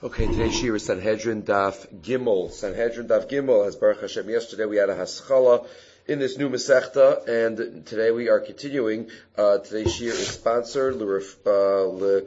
Okay, today's shir is Sanhedrin Daf Gimel. Sanhedrin Daf Gimel, as Baruch Hashem, yesterday we had a haschala in this new Masechta, and today we are continuing. Today's shir is sponsored, Refuah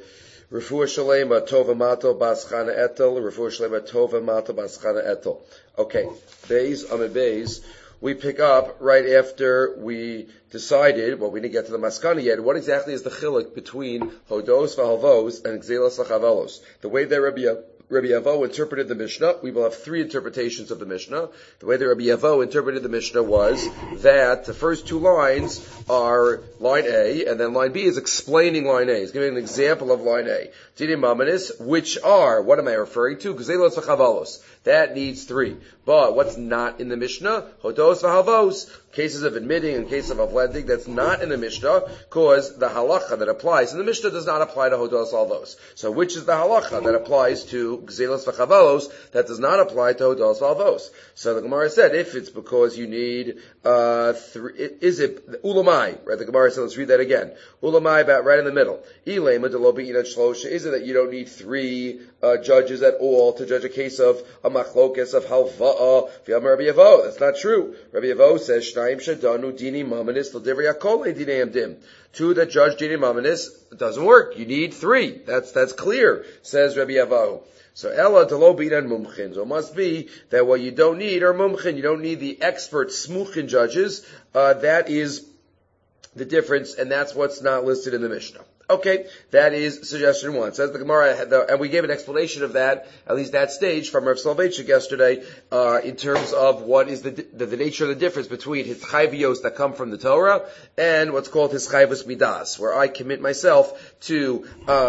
Shalema Tova Mato Bas Chana Etel, Refuah Shalema Tova Mato Bas Chana Etel. Okay, Beis, Amid Beis, we pick up right after we decided, well, we didn't get to the maskana yet, what exactly is the chiluk between hodos v'halvos and gzelas v'chavalos? The way that Rabbi Yavo interpreted the Mishnah, we will have three interpretations of the Mishnah. The way that Rabbi Yavo interpreted the Mishnah was that the first two lines are line A, and then line B is explaining line A. He's giving an example of line A. Dinim mamanis, which are, what am I referring to? Gzelos v'chavalos. That needs three. But what's not in the Mishnah? Hodos v'halvos. Cases of admitting and cases of lending, that's not in the Mishnah, because the halacha that applies in the Mishnah does not apply to hodos v'halvos. So which is the halacha that applies to gzelos v'chavalos that does not apply to hodos v'halvos? So the Gemara said, if it's because you need three, is it ulamai? Right? The Gemara said, let's read that again. Ulamai, about right in the middle. Ilema delo be'inan shlosha. Is it that you don't need three judges at all to judge a case of a machlokes of halva'a v'yam Rabbi Yavo? That's not true. Rabbi Yavo says shnayim shadanu dini mamanis l'divrei hakol dinei amdim. Two that judge dini mamanis, it doesn't work. You need three. That's clear, says Rabbi Yavo. So ella delo be'inan mumchin. So it must be that what you don't need are mumchin. You don't need the expert smuchin judges. That is the difference, and that's what's not listed in the Mishnah. Okay, that is suggestion one. Says the Gemara, and we gave an explanation of that, at least that stage, from Rav Soloveitchik yesterday, in terms of what is the nature of the difference between his chayviyos that come from the Torah and what's called his chayvus midas, where I commit myself to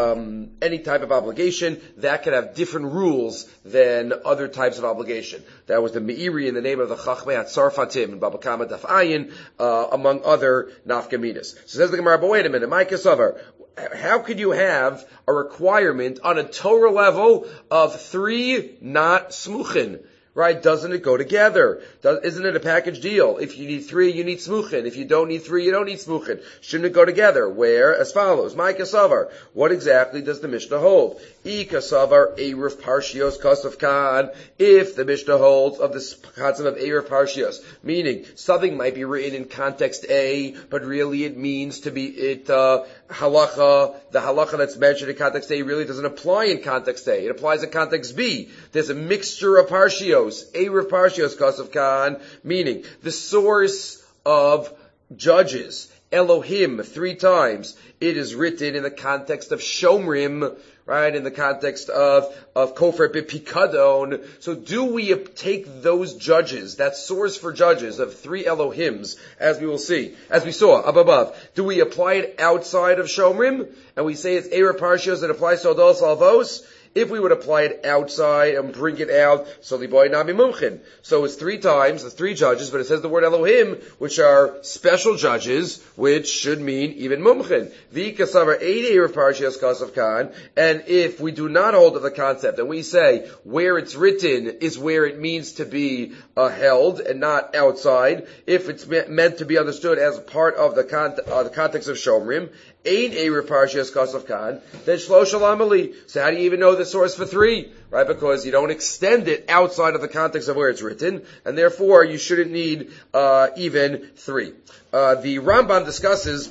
any type of obligation that can have different rules than other types of obligation. That was the Meiri in the name of the Chachmei HaTzarfatim and Baba Kama Daf Ayin, among other nafkaminas. So says the Gemara, but wait a minute, Micah Savar, how could you have a requirement on a Torah level of three not smuchin? Right? Doesn't it go together? Isn't it a package deal? If you need three, you need smuchin. If you don't need three, you don't need smuchin. Shouldn't it go together? Where? As follows. My kasavar. What exactly does the Mishnah hold? I kasavar Erev Parshios Kasaf Khan. If the Mishnah holds of this concept of Erev Parshios, meaning something might be written in context A, but really it means to be halacha. The halacha that's mentioned in context A really doesn't apply in context A. It applies in context B. There's a mixture of Parshios. Erev Parshios Kasav Khan, meaning the source of judges, Elohim, three times. It is written in the context of Shomrim, right? In the context of Kofer B'Pikadon. So do we take those judges, that source for judges of three Elohims, as we will see, as we saw up above, do we apply it outside of Shomrim? And we say it's Erev Parshios that applies to Hodos Alvos? If we would apply it outside and bring it out, so liboy nami mumchin. So it's three times, the three judges, but it says the word Elohim, which are special judges, which should mean even mumchin. V'ikasavar eidei Parshias Kasav Khan, and if we do not hold of the concept, and we say where it's written is where it means to be held, and not outside, if it's meant to be understood as part of the context of Shomrim, Ein Erev Parshias Kasav Khan, then Shlosh Alamali. So how do you even know the source for three? Right? Because you don't extend it outside of the context of where it's written, and therefore you shouldn't need even three. The Rambam discusses,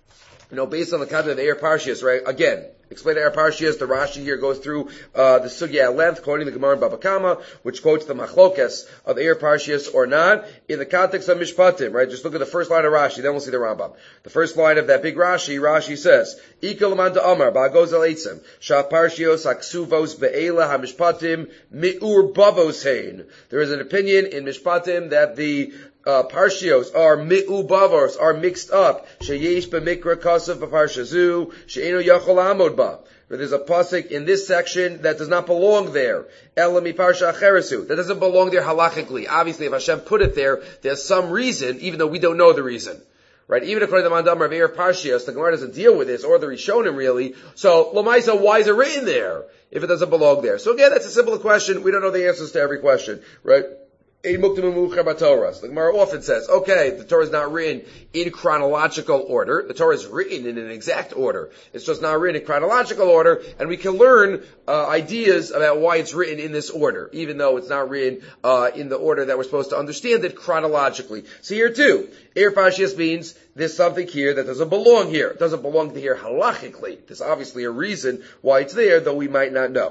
based on the concept of Erev Parshias, right? Again, explain Erev Parshias. The Rashi here goes through the sugya at length, quoting the Gemara in Baba Kama, which quotes the machlokes of Erev Parshias or not in the context of Mishpatim. Right? Just look at the first line of Rashi, then we'll see the Rambam. The first line of that big Rashi says, "Ikal man Amar ba'goz al eitzim shaf Parshios haksuvos be'ela hamishpatim mi'ur bavos hein." There is an opinion in Mishpatim that the Parshios are mi'ubavos, are mixed up. Sheyesh b'mikra kasav b'parshazu, she'eno yachol amod ba. There's a pasuk in this section that does not belong there. Ela mi parsha acheresu. That doesn't belong there halachically. Obviously, if Hashem put it there, there's some reason, even though we don't know the reason. Right? Even according to the Mandamar of Erev Parshios, the Gemara doesn't deal with this, or the Rishonim really. So, Lamaisa, why is it written there if it doesn't belong there? So again, that's a simple question. We don't know the answers to every question. Right? The Gemara often says, okay, the Torah is not written in chronological order. The Torah is written in an exact order. It's just not written in chronological order, and we can learn ideas about why it's written in this order, even though it's not written in the order that we're supposed to understand it chronologically. So here too, Erev Parshiyos means there's something here that doesn't belong here. It doesn't belong to here halachically. There's obviously a reason why it's there, though we might not know.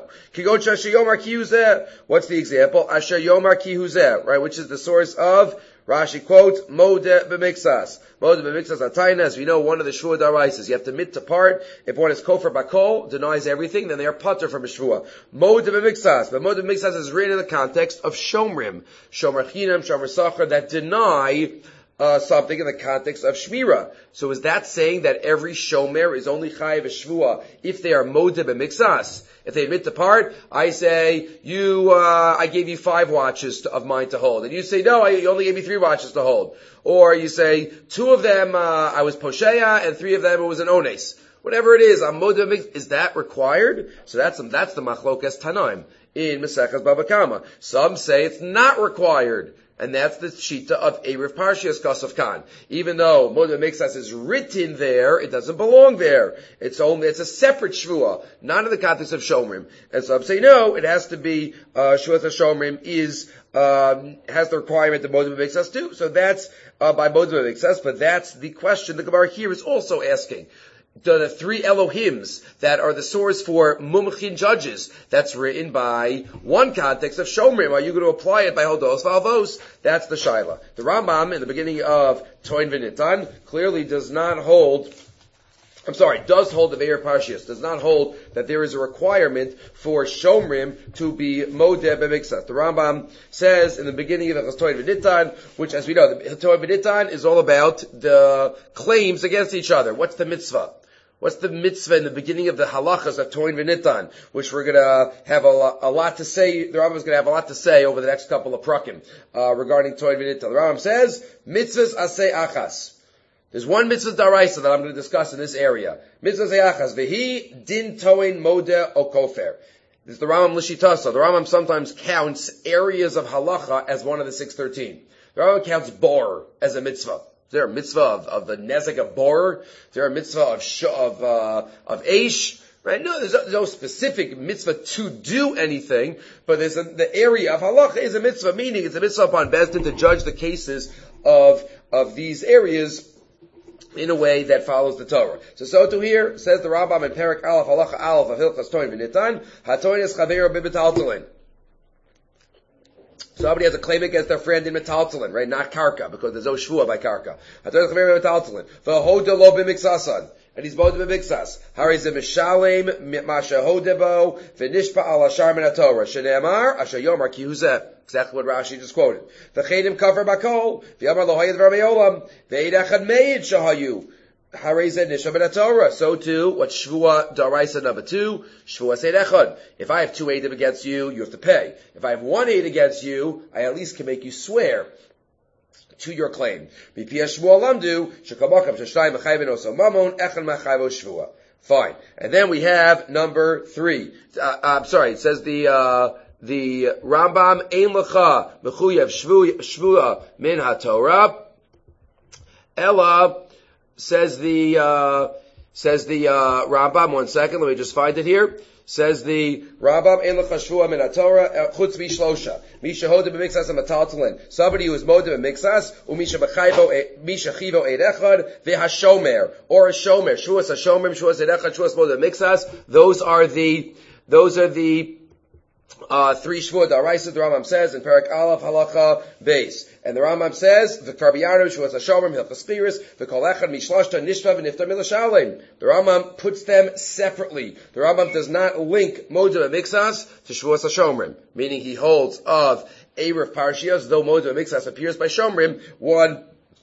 What's the example? Asher Yomar Ki Huzeh, right? Which is the source of, Rashi quotes, Modeh b'mixas. Modeh b'mixas atayna, as we know, one of the Shvuah Daraisas. You have to mit to part. If one is kofar bakol, denies everything, then they are pater from a Shvuah. Modeh b'mixas. But Modeh b'mixas is written in the context of Shomrim. Shomer Chinam, Shomer Sachar, that deny something in the context of Shmira. So is that saying that every Shomer is only Chayiv a Shvuah if they are Modeh b'mixas? If they admit to part, I say, I gave you 5 watches of mine to hold. And you say, no, you only gave me 3 watches to hold. Or you say, 2 of them, I was Posheya, and 3 of them it was an Ones. Whatever it is, is that required? So that's the Machlokas Tanaim in Maseches Baba Kama. Some say it's not required. And that's the shita of Erev Parshiyos Kasaf Khan. Even though Modeh B'mixas is written there, it doesn't belong there. It's a separate shvuah, not in the context of Shomrim. And some say no, it has to be, Shvuah Shomrim has the requirement of Modeh B'mixas too. So that's, by Modeh B'mixas, but that's the question the Gemara here is also asking. The 3 Elohims that are the source for Mumchin judges, that's written by one context of Shomrim. Are you going to apply it by Hodos Valvos? That's the Shaila. The Rambam, in the beginning of Toin V'Nitan, clearly does hold the Erev Parshiyos, does not hold that there is a requirement for Shomrim to be Modeh b'mixas. The Rambam says in the beginning of the Toin V'Nitan, which as we know, the Toin V'Nitan is all about the claims against each other. What's the mitzvah? What's the mitzvah in the beginning of the halachas of Toin V'Nitan, which we're going to have a lot to say, the Rambam is going to have a lot to say over the next couple of prakim, regarding Toin V'Nitan. The Rambam says, mitzvahs aseh achas. There's one mitzvah daraisa that I'm going to discuss in this area. Mitzvah aseh achas. V'hi din toin modeh o kofer. This is the Rambam Lishitasa. The Rambam sometimes counts areas of halacha as one of the 613. The Rambam counts bor as a mitzvah. Is there a mitzvah of the nezek of bor? Is there a mitzvah of eish? Right? No, there's no specific mitzvah to do anything, but the area of halacha is a mitzvah, meaning it's a mitzvah upon Bezdin to judge the cases of these areas in a way that follows the Torah. So to here, says the Rambam in Perek Aleph, Halacha Aleph of Hilchas Toin V'Nitan, HaToin es Chaveiro b'Metaltalin. Somebody has a claim against their friend in metaltalin, right? Not karka, because there's no shvuah by karka. HaToin es Chaveiro b'Metaltalin. V'hoda lo b'miksasan. And he's both b'mixas. Harizim mishalem masha hodebo v'nishpa al ashar min haTorah. Shene'amar asher yomar ki huzeh. Exactly what Rashi just quoted. V'chedim kafar bakol v'yamar lo hayed v'rameyolam v'eid echad meid shahayu. Harizim nishpa min haTorah. So too, what shvuah daraisa number 2? Shvuah seid echad. If I have 2 eidim against you, you have to pay. If I have 1 eid against you, I at least can make you swear to your claim. Fine. And then we have number 3. It says the Rambam, Ein lecha mechuyev shvuah min haTorah. Ella, says the Rambam, one second, let me just find it here. Says the Rambam, Ein lecha shvuah min haTorah, chutz mishlosha. Misha hoda b'mixas ha'mataltalin. Somebody who is moda b'mixas, u'misha chivo eid echad, v'hashomer, or a shomer. Shvuas hashomer, shvuas eid echad, shvuas moda b'mixas. Those are the 3 shvuah daraisa, the Rambam says, in Perek Aleph, Halacha, Beis. And the Rambam says, V'kar b'yarnu, shvuas hashomer, hilchas spiris, v'kol echad, mishlashta, nishva, v'nifta milashalem. The Rambam puts them separately. The Rambam does not link moda b'mixas to shvuas hashomrim, meaning he holds of Erev Parshiyos, though moda b'mixas appears by shomrim, one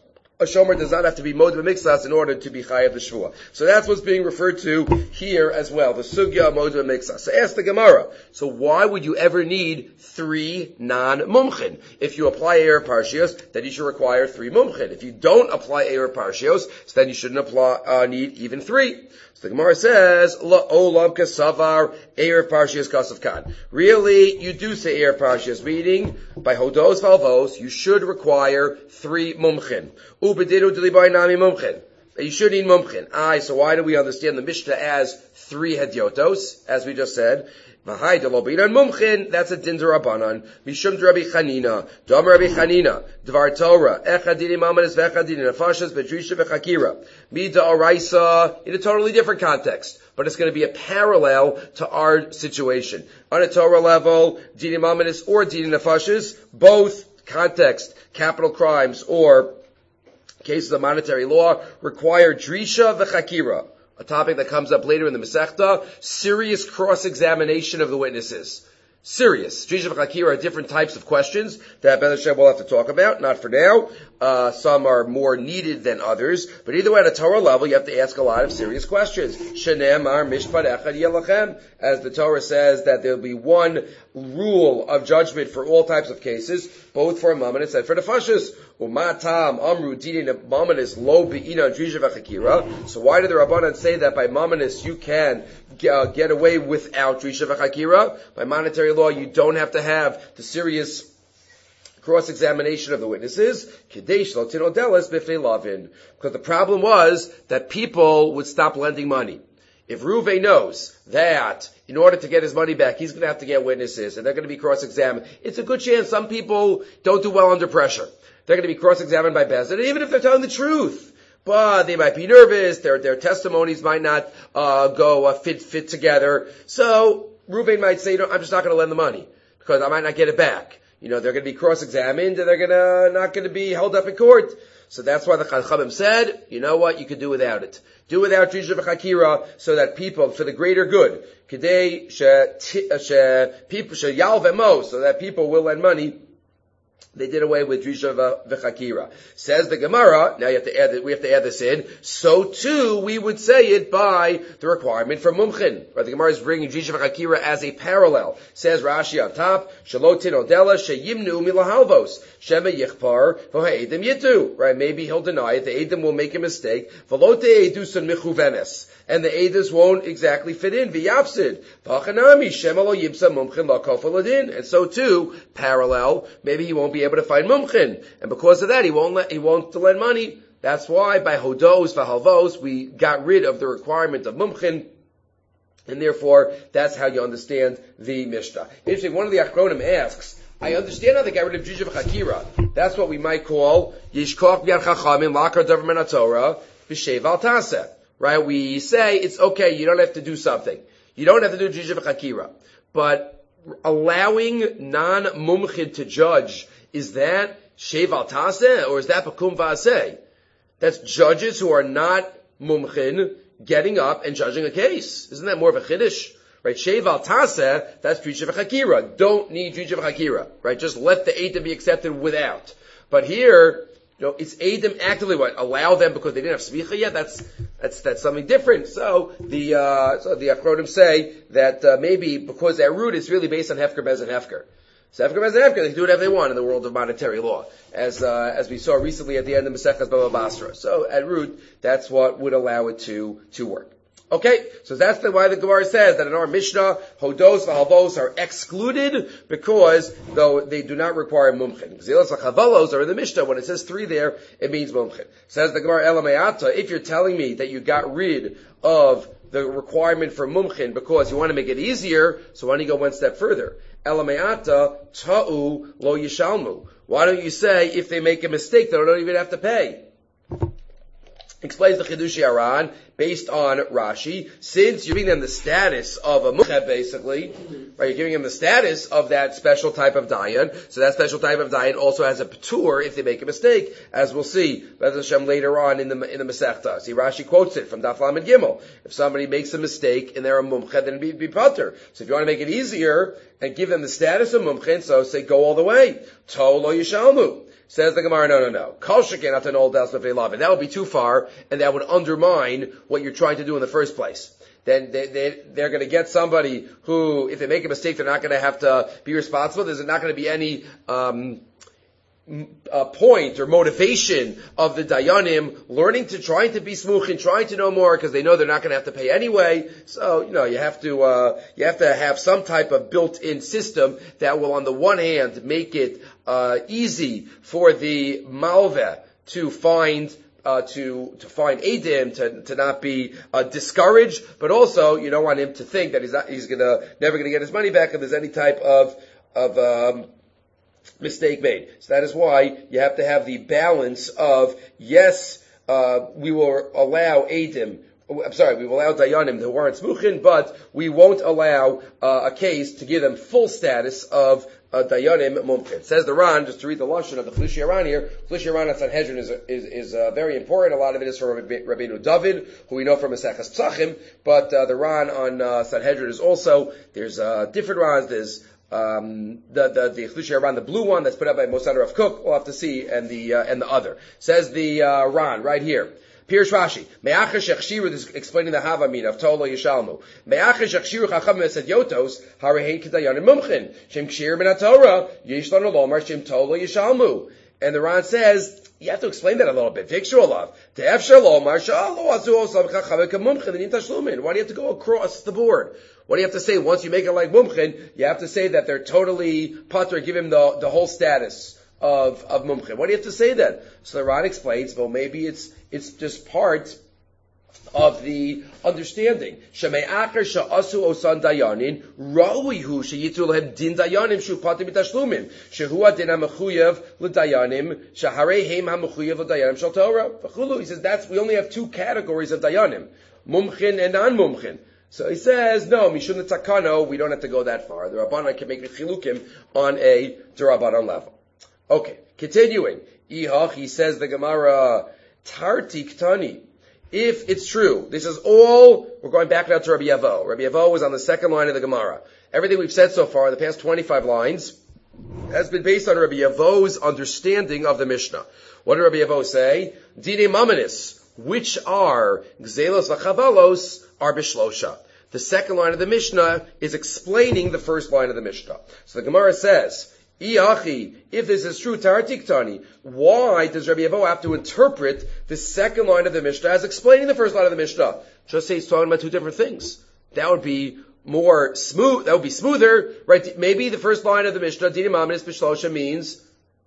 a shomer does not have to be modeh b'mixas in order to be chayav the shvua. So that's what's being referred to here as well, the sugya of modeh b'mixas. So ask the Gemara, so why would you ever need 3 non-mumchin? If you apply Erev Parshios, then you should require 3 mumchin. If you don't apply Erev Parshios, so then you shouldn't need even 3. So the Gemara says, La olam kasavar Erev Parshios kasav kan. Really, you do say Erev Parshios, meaning by hodos valvos, you should require 3 mumchin. Ubedidu delibai nami mumchin. You should need mumchin. So why do we understand the Mishnah as 3 hedyotos, as we just said? V'hai delobinan mumchin, that's a din d'Rabbanan. Mishum d'Rabbi Chanina, Dom Rabbi Chanina, Dvar Torah, Echad dini mamanis v'echad dini nefashas v'drisha v'chakira. Mida oraisa, in a totally different context. But it's going to be a parallel to our situation. On a Torah level, dini mamanis or dini nefashas, both context, capital crimes or cases of monetary law, require drisha v'chakira. A topic that comes up later in the Masechta, serious cross-examination of the witnesses. Serious. Drisha v'chakira are different types of questions that Ben Hashem will have to talk about, not for now. Some are more needed than others, but either way, at a Torah level, you have to ask a lot of serious questions. Shenemar mishpat echad yelachem, as the Torah says that there will be one rule of judgment for all types of cases, both for mamanis and for nefashos. Umatam amru dini mamanis lo beina drisha v'chakira. So why did the Rabbanan say that by mamanis you can get away without drisha v'chakira? By monetary law, you don't have to have the serious cross-examination of the witnesses, because the problem was that people would stop lending money. If Reuven knows that in order to get his money back, he's going to have to get witnesses, and they're going to be cross-examined, it's a good chance some people don't do well under pressure. They're going to be cross-examined by Beis Din, even if they're telling the truth. But they might be nervous, their testimonies might not go fit together. So Reuven might say, I'm just not going to lend the money, because I might not get it back. They're going to be cross-examined, and they're not going to be held up in court. So that's why the Chachamim said, you know what, you could do without it. Do without Drisha v'chakira, so that people, for the greater good, Kedei sheyal v'mo, so that people will lend money. They did away with Drisha v'chakira. Says the Gemara, now we have to add this in, so too we would say it by the requirement for mumchin. Right? The Gemara is bringing Drisha v'chakira as a parallel. Says Rashi on top, Shalotin odela sheyimnu milahalvos, shema yichpar v'ha'edim yitu. Right? Maybe he'll deny it, the Edim will make a mistake, v'lote edusun michuvenes. And the Eidos won't exactly fit in. V'yapsid. V'achanami. Shema lo yibsa mumchin la kofel adin. And so too, parallel, maybe he won't be able to find mumchin. And because of that, he won't lend money. That's why by hodos v'halvos, we got rid of the requirement of mumchin. And therefore, that's how you understand the Mishnah. Interesting, one of the Achronim asks, I understand how they got rid of Drisha v'chakira. That's what we might call Yishkoch b'yad chachamim lakar davar min haTorah b'shev al taseh. Right? We say it's okay, you don't have to do something. You don't have to do Drisha v'chakira. But allowing non-mumchin to judge, is that shev al taseh, or is that pakum v'aseh? That's judges who are not mumchin getting up and judging a case. Isn't that more of a chiddush? Right? Shev al taseh, that's Drisha v'chakira. Don't need Drisha v'chakira. Right? Just let the eidim be accepted without. But here, it's Eidim actively allow them because they didn't have smicha yet. That's something different. So the Achronim say that maybe because their root is really based on Hefker Bez and Hefker. So Hefker Bez and Hefker, they can do whatever they want in the world of monetary law, as we saw recently at the end of Masechtas Baba Basra. So at root, that's what would allow it to work. Okay, so that's why the Gemara says that in our Mishnah, hodos v'halvos are excluded because though they do not require mumchin. Zilas v'chavalos are in the Mishnah. When it says 3 there, it means mumchin. Says the Gemara Elameata, if you're telling me that you got rid of the requirement for mumchin because you want to make it easier, so why don't you go one step further? Elameata ta'u lo yishalmu. Why don't you say if they make a mistake, they don't even have to pay? Explains the Chidushi Aran based on Rashi. Since you're giving them the status of a mumche, basically, right? You're giving them the status of that special type of dayan. So that special type of dayan also has a patur if they make a mistake, as we'll see, B'ez Hashem, later on in the Masechta. See, Rashi quotes it from Daf Lamed Gimel. If somebody makes a mistake and they're a mumche, then it'd be patur. So if you want to make it easier and give them the status of mumche, so say go all the way. To lo yishalmu. Says the Gemara, no. Kol sheken atan ol das lefnei lavin. That would be too far, and that would undermine what you're trying to do in the first place. Then they're going to get somebody who, if they make a mistake, they're not going to have to be responsible. There's not going to be any point or motivation of the dayanim trying to be smuchin, trying to know more, because they know they're not going to have to pay anyway. So, you have to have some type of built-in system that will, on the one hand, make it easy for the malveh to find Edim, to not be discouraged, but also you don't want him to think that he's never gonna get his money back if there's any type of mistake made. So that is why you have to have the balance of, yes, we will allow Edim, we will allow dayanim who aren't smuchin, but we won't allow a case to give them full status of dayanim mumkin. Says the Ran, just to read the lashon of the Chidushi Aran here. Chidushi Aran at Sanhedrin is very important. A lot of it is from Rabbeinu David, who we know from Maseches Psachim, but the Ran on Sanhedrin is also, there's different Rans. There's the Chidushi Aran, the blue one that's put up by Mosad Rav Kook, we'll have to see, and the other. Says the Ran right here. Pirush Rashi, Me'achar shechshiru, this is explaining the Havamina of Tolo Yishalmu. Me'achar shechshiru chacham esed yotos, harehein kedayanim mumchin. Shem kshir min haTorah, yesh lanu lomar shem Tolo Yishalmu. And the Ran says, you have to explain that a little bit. Vikshur olav. Te'efshar lomar, sha'alo azu osam chachavim kemumchin, v'nin tashlumin. Why do you have to go across the board? What do you have to say? Once you make it like mumchin, you have to say that they're totally patur, give him the whole status of mumchin. What do you have to say then? So the Ran explains, well, maybe it's just part of the understanding. Sheme'achar sha'asu osan dayanin, ra'uihu sheyitu lehem din dayanim shu patim mitashlumin, shehu adin ha'mechuyev l'dayanim, shahareihem ha'mechuyev l'dayanim shal Torah. V'chulu, he says we only have two categories of dayanim, mumchin and non-mumchin. So he says, no, mishum tzakano, we don't have to go that far. The Rabbanan can make chilukim on a D'Rabbanan level. Okay, continuing. Ihach, he says the Gemara, Tarti Ktani. If it's true, this is all, we're going back now to Rabbi Yavo. Rabbi Yavo was on the second line of the Gemara. Everything we've said so far in the past 25 lines has been based on Rabbi Yavo's understanding of the Mishnah. What did Rabbi Yavo say? Dine Mamanis, which are Gzelos v'Chavalos, are Bishlosha. The second line of the Mishnah is explaining the first line of the Mishnah. So the Gemara says, Iachi, if this is true, Tani, why does Rabbi Yavo have to interpret the second line of the Mishnah as explaining the first line of the Mishnah? Just say he's talking about two different things. That would be more smooth, that would be smoother, right? Maybe the first line of the Mishnah, Dini Maminis Bishlosha, means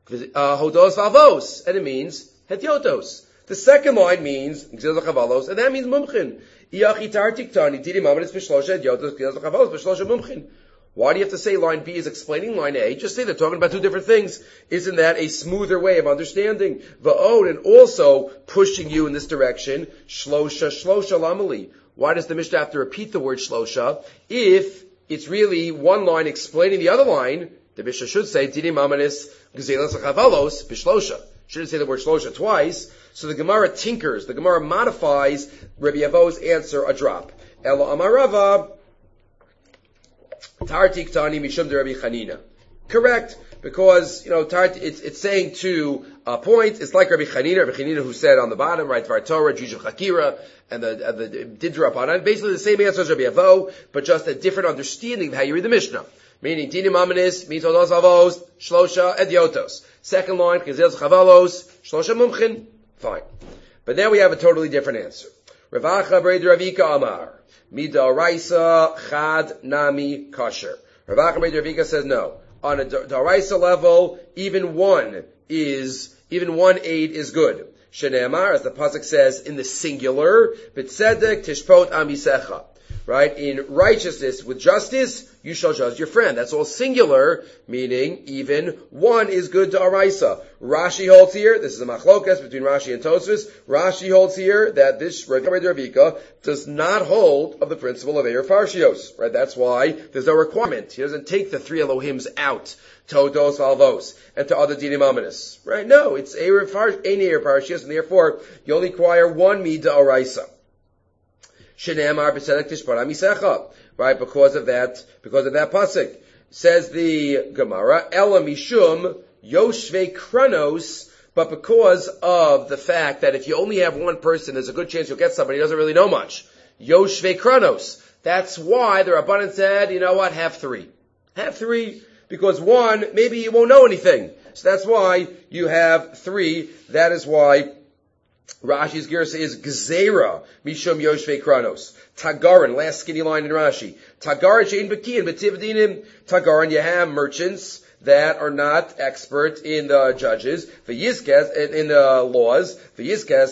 Hodos Vavos, and it means Hetyotos. The second line means Gzil Chavalos, and that means Mumchin. Iachi Tani, Dini Maminis Bishlosha, Hetyotos, Gzil Chavalos, Bishlosha Mumchin. Why do you have to say line B is explaining line A? Just say they're talking about two different things. Isn't that a smoother way of understanding? Va'od, and also pushing you in this direction. Shlosha lamali. Why does the Mishnah have to repeat the word shlosha? If it's really one line explaining the other line, the Mishnah should say, Dini mamanis gzelas chavalos bishlosha. Shouldn't say the word shlosha twice. So the Gemara tinkers, the Gemara modifies Rabbi Yavo's answer a drop. Elo amarava, Tartik Tani Mishum de Rabbi Chanina. Correct, because, it's saying two points. It's like Rabbi Chanina who said on the bottom, right, Dvar Torah, Juj of Chakira, and the Didra Panan. Basically the same answer as Rabbi Yavo, but just a different understanding of how you read the Mishnah. Meaning, Dinim Amanis means Odos Avos, Shlosha, Ediotos. Second line, Kizil Chavalos, Shlosha Mumchin. Fine. But now we have a totally different answer. Ravacha Breid Ravika Amar. Mida Raisa Chad Nami Kasher. Rav Acha Breid Ravika says no. On a Daraisa level, even one aid is good. Shene'amar, as the pasuk says in the singular, B'tzedek Tishpot Amisecha. right? In righteousness with justice, you shall judge your friend. That's all singular, meaning even one is good to Araisa. Rashi holds here, this is a machlokas between Rashi and Tosfos. Rashi holds here that this Rav Ravika does not hold of the principle of Eir Parshios, right? That's why there's no requirement. He doesn't take the three Elohims out, Todos, Valvos, and to other Dinim Ominous, right? No, it's Eir Parshios, and therefore you only require one Midah Araisa. Shenemar b'tzedek tishpara misecha, right? Because of that pasuk. Says the Gemara, Ela mishum yoshvei kranos, but because of the fact that if you only have one person, there's a good chance you'll get somebody who doesn't really know much. Yoshvei kranos. That's why the Rabbanan said, you know what, have three. Have three, because one, maybe you won't know anything. So that's why you have three. That is why Rashi's girsa is Gzeira, Mishum Yoshvei Kranos. Tagarin, last skinny line in Rashi. Tagarin shein bekiyin b'tivdinim. Tagarin, you have merchants that are not expert in the judges, v'yizkes, in the laws, v'yizkes,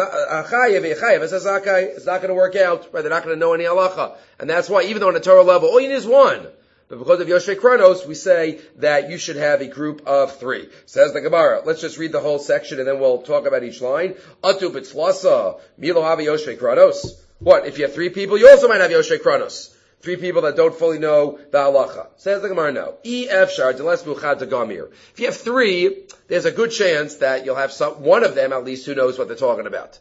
it's not going to work out, right? They're not going to know any halacha. And that's why, even though on a Torah level, all you need is one. But because of Yoshvei Kranos, we say that you should have a group of three. Says the Gemara. Let's just read the whole section and then we'll talk about each line. Atu b'tzlasa, milo havi Yoshvei Kranos. What? If you have three people, you also might have Yoshvei Kranos. Three people that don't fully know the halacha. Says the Gemara now. If you have three, there's a good chance that you'll have one of them at least who knows what they're talking about.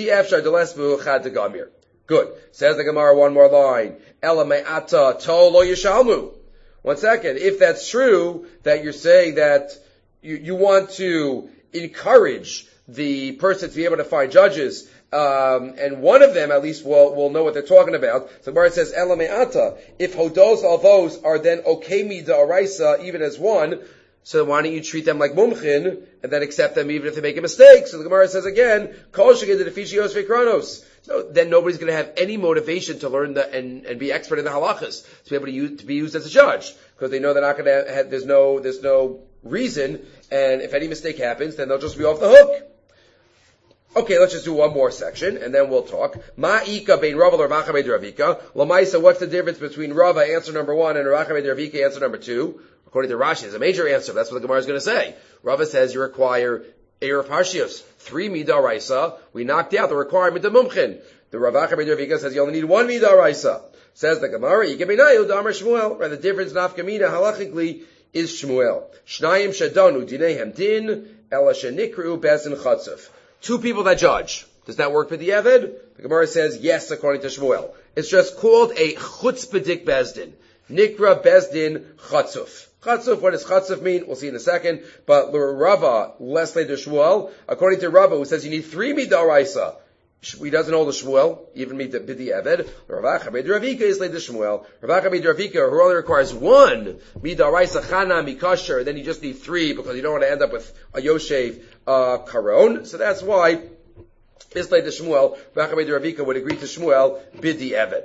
Good. Says the Gemara, one more line. Ela me'ata to lo yishalmu. 1 second. If that's true, that you're saying that you want to encourage the person to be able to find judges, and one of them at least will know what they're talking about. So the Gemara says, Ela me'ata. If hodos alvos are then okay mi da'araisa, even as one, so why don't you treat them like mumchin, and then accept them even if they make a mistake? So the Gemara says again, kol sheged defishi Yoshvei Kranos. So then nobody's going to have any motivation to learn and be expert in the halachas, to be able to be used as a judge, because they know they're not going to have, there's no reason, and if any mistake happens, then they'll just be off the hook. Okay, let's just do one more section, and then we'll talk. Ma'ika bein Rava l'Ravacha bein Ravika. Lamaisa, what's the difference between Rava, answer number 1, and Ravacha bein Ravika, answer number 2? According to Rashi, there's a major answer. That's what the Gemara is going to say. Rava says you require Erev Parshios, 3 Midah Raisa. We knocked out the requirement of Mumchin. The Ravacha bein Ravika says you only need 1 Midah Raisa. Says the Gemara, Ika beinayu damar Shmuel. Right, the difference nafkamina halachically is Shmuel. Shnayim shadanu dinehem din, ela shenikru bezin chatzuf. 2 people that judge. Does that work for the Eved? The Gemara says yes, according to Shmuel. It's just called a chutzpahdik bezdin. Nikra bezdin chatzuf. Chatzuf, what does chatzuf mean? We'll see in a second. But Rava, less later Shmuel, according to Rava, who says you need 3 midah raisa. He doesn't hold the Shmuel, even b'di Eved. Ravacha beid Ravika is later Shmuel. Ravacha beid Ravika, who only requires 1 midah raisa chana mikasher, then you just need 3 because you don't want to end up with a Yoshev karon. So that's why this later Shmuel, Ravacha beid Ravika would agree to Shmuel b'di Eved.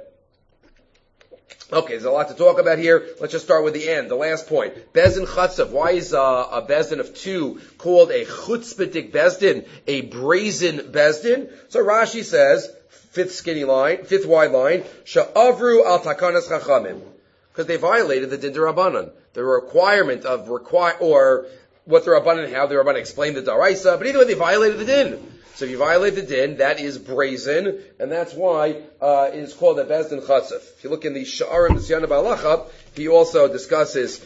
Okay, there's a lot to talk about here. Let's just start with the end, the last point. Bezdin Chatzaf. Why is a Bezdin of 2 called a chutzpahdik Bezdin, a brazen Bezdin? So Rashi says, 5th wide line, Sha'avru al takanas chachamim. Because they violated the din d'Rabbanan. The requirement of or what the Rabbanan, how the Rabbanan explained the Daraisa, but either way they violated the din. So if you violate the din, that is brazen, and that's why it is called a Bezdin Chatzaf. If you look in the Sha'arim D'Siyana Ba'alacha, he also discusses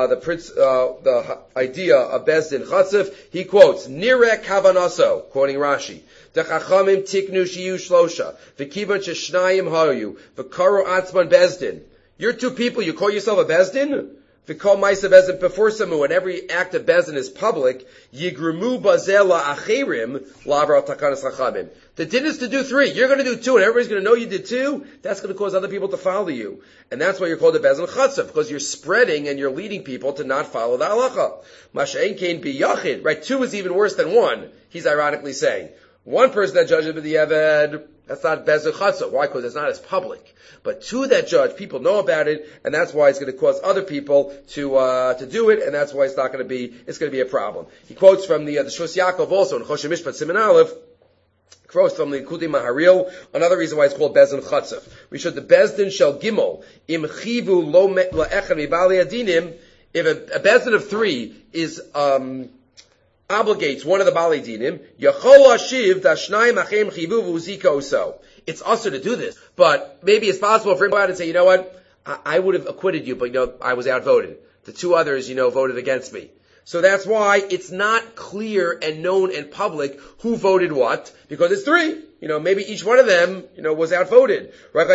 the idea of Bezdin Chatzaf. He quotes, Nirek Havanaso, quoting Rashi, D'chachamim tiknu shiyu shlosha, v'kivan sheshnayim hayu, v'karo atzman Bezdin. You're 2 people, you call yourself a Bezdin? V'kol ma'isa Bezdin perforsamu, and every act of Bezdin is public, yigrumu bazela acherim, lavra takanas chachamim. The din is to do 3. You're going to do 2, and everybody's going to know you did 2. That's going to cause other people to follow you. And that's why you're called a Bezdin Chatzaf, because you're spreading and you're leading people to not follow the halacha. Masha'en kein biyachid, right? 2 is even worse than 1, he's ironically saying. 1 person that judges with the Eved, that's not Bezdin Chatzaf. Why? Because it's not as public. But 2 that judge, people know about it, and that's why it's going to cause other people to do it, and that's why it's going to be a problem. He quotes from the Shos Yaakov also in Choshen Mishpat Siman Aleph, From the Likutei Maharil, another reason why it's called Bezdin Chatzif. We should the Bezdin Shel Gimel im chivu lo la'echad mibali adinim. If a Bezdin of 3 is obligates one of the Bali Dinim, Yachol Hashiv Dashnayim Achem Chivu V'Uzika Oso. It's also to do this, but maybe it's possible for him to go out and say, you know what, I would have acquitted you, but I was outvoted. The 2 others, voted against me. So that's why it's not clear and known and public who voted what, because it's 3. Maybe each one of them, was outvoted. But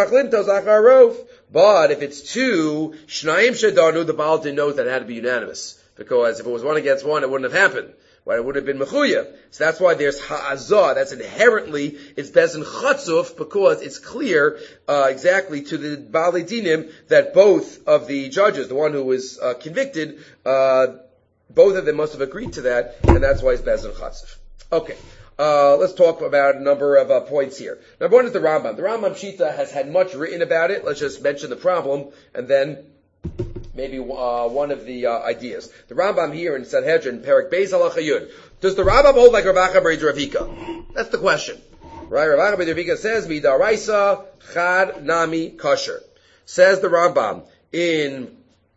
if it's 2, Shnayim Shadanu, the Baal Din knows that it had to be unanimous. Because if it was 1 against 1, it wouldn't have happened. Right? It would have been mechuya. So that's why there's ha'azah. That's inherently, it's Bezdin Chatzuf, because it's clear, exactly to the Baalei Dinim that both of the judges, the one who was, convicted, both of them must have agreed to that, and that's why it's Bezdin Chatzuf. Okay. Let's talk about a number of points here. Number 1 is the Rambam. The Rambam Shita has had much written about it. Let's just mention the problem, and then maybe one of the ideas. The Rambam here in Sanhedrin, Perek Beis Halacha Yud. Does the Rambam hold like Rav Acha bar Ravika? That's the question. Right? Rav Acha bar Ravika says, Midaraisa Chad Nami Kosher. Says the Rambam in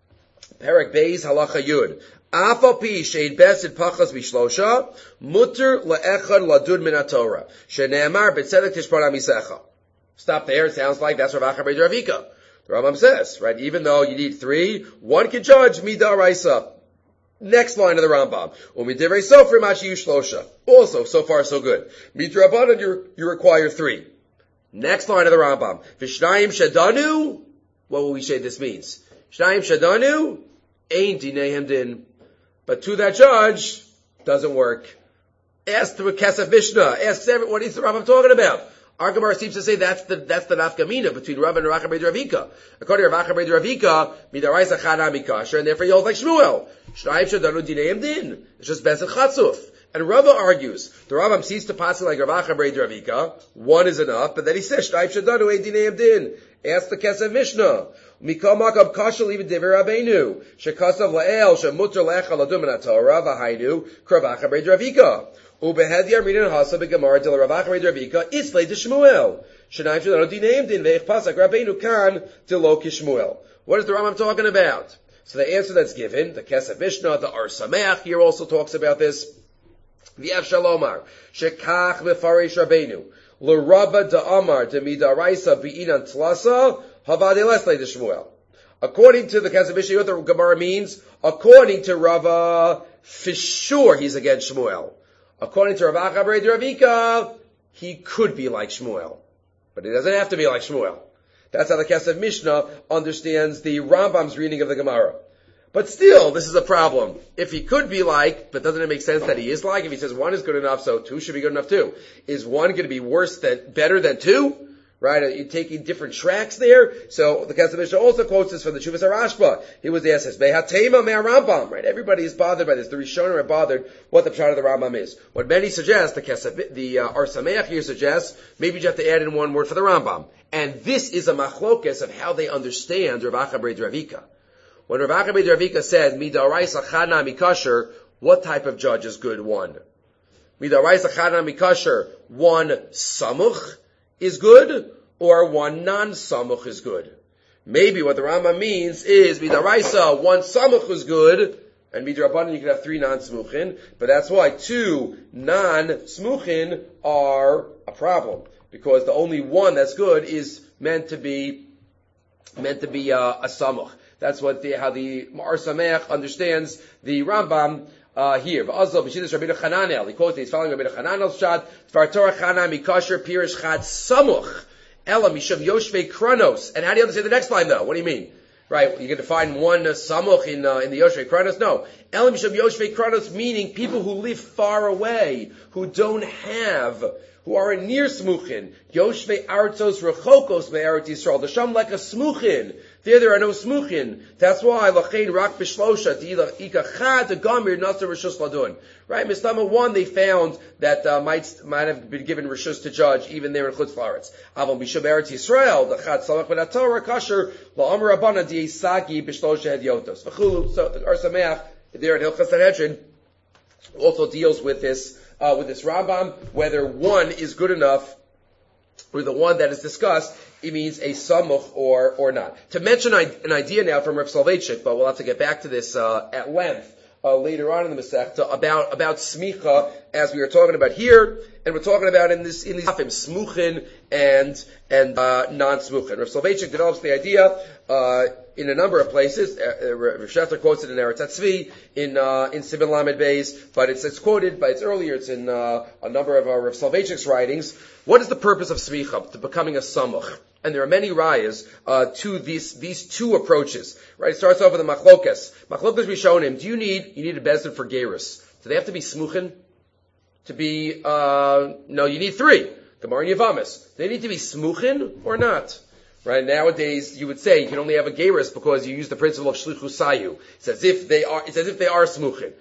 Perek Beis Halacha Yud. Afal pi she'id besid pachas bishlosha mutter le'echad ladud min haTorah shene'amar b'tzedek tishpar amisecha. Stop there. It sounds like that's Rav Acha bar Ravika. The Rambam says, right, even though you need 3, 1 can judge midaraisa. Next line of the Rambam. U'midivrei sofrim ashi shlosha. Also, so far so good. Midrabanan you require 3. Next line of the Rambam. Vishnayim shadanu. What will we say this means? Shnayim shadanu ain't dinehem din. But to that judge, doesn't work. Ask the Kesef Mishnah. Ask everyone, what is the Rambam talking about? Our Gemara seems to say that's the nafkamina between Rav and Rav Acha bar Ravika. According to Rav Acha bar Ravika, midaraisa chana mikasher, and therefore he holds like Shmuel. Shnayim shadanu dineim din. It's just Bezdin Chatzuf. And Rava argues, the Rambam seems to pass like Rav Acha bar Ravika, 1 is enough, but then he says, Shnayim shadanu ein dineim din. Ask the Kesef Mishnah. Mikol makam kashal even divrei Rabbeinu. Shekasav la'el shemuter le'echad ladud min haTorah v'hainu k'Rav Acha bar Ravika. Ubehediyar minan hasa begemara del Rav Acha bar Ravika islay to Shmuel. Shnayim shadanu dineim din ve'ich pasak Rabbeinu kan delo kishmuel. What is the Rambam talking about? So the answer that's given, the Kesef Mishnah, the Or Sameach here also talks about this. V'yev shalomar shekach v'faresh Rabbeinu l'Rava da'amar demidaraisa bi'inan tlasa havadeles le Shmuel. According to the Kesef Mishnah, what the Gemara means, according to Rava, for sure he's against Shmuel. According to Rav Acha bar Ravika, he could be like Shmuel. But he doesn't have to be like Shmuel. That's how the Kesef Mishnah understands the Rambam's reading of the Gemara. But still, this is a problem. If he could be like, but doesn't it make sense that he is like? If he says 1 is good enough, so 2 should be good enough too. Is 1 going to be better than 2? Right? Are you taking different tracks there? So the Kesef Mishnah also quotes this from the Shuvas HaRashba. He was asked this, Behatema me'ar Rambam. Right? Everybody is bothered by this. The Rishonim are bothered what the pshat of the Rambam is. What many suggest, the Or Sameach here suggests, maybe you have to add in 1 word for the Rambam. And this is a machlokes of how they understand Rav Acha bar Ravika. When Rav Acha bar Ravika said, Midaraisa chana mikasher, what type of judge is good? 1. Midaraisa chana mikasher, 1 samuch is good, or 1 non-samuch is good. Maybe what the Rambam means is, midaraisa, 1 samuch is good, and midrabanan you can have 3 non-smuchin, but that's why 2 non-smuchin are a problem. Because the only 1 that's good is meant to be a samuch. That's how the Or Sameach understands the Rambam here. He quotes he's following Rabbeinu Chananel's shot. Tvar Torah Chana Mikasher Pirish Chad Samuch Ela Mishav Yoshvei Kronos. And how do you understand the next line though? What do you mean? Right, you're going to find 1 Samuch in the Yoshvei Kronos? No. Ela Mishav Yoshvei Kronos, meaning people who live far away, who aren't near Smuchin. Yoshvei Artzos Rechokos Me'eretz Yisrael. The Sham like a Smuchin. There are no Smuchin. That's why Lachein Rak B'Shlosha Ika Chad Gamir Nasa Rishus Ladun. Right, Mistama 1 they found that might have been given Rishus to judge even there in Chutz La'aretz. Aval Mishum Eretz Yisrael the Chad Samach Ben HaTorah Kasher LaAmar Rabbanan Di'Isagi B'Shlosha Hedyotos. V'chulu. So the Or Sameach there in Hilchas Sanhedrin also deals with this Rambam, whether one is good enough, or the one that is discussed, it means a samuch or not. To mention an idea now from Rav Soloveitchik, but we'll have to get back to this at length later on in the Masechta about smicha, as we were talking about here, and we're talking about in these smuchin and non-smuchin. Rav Soloveitchik develops the idea in a number of places. Rav Shechter quotes it in Eretz HaTzvi, in Sivan Lamed Beis, but it's quoted, but it's earlier. It's in a number of Rav Soloveitchik's writings. What is the purpose of smicha, to becoming a samuch? And there are many rayas to these two approaches. Right? It starts off with the machlokas. Machlokas Rishonim. You need a bezdin for gerus. Do they have to be smuchin? To be no, you need three. Gemara and Yavamis. Do they need to be smuchin or not? Right? Nowadays, you would say you can only have a gerus because you use the principle of shlichus sayu. It's as if they are smuchin.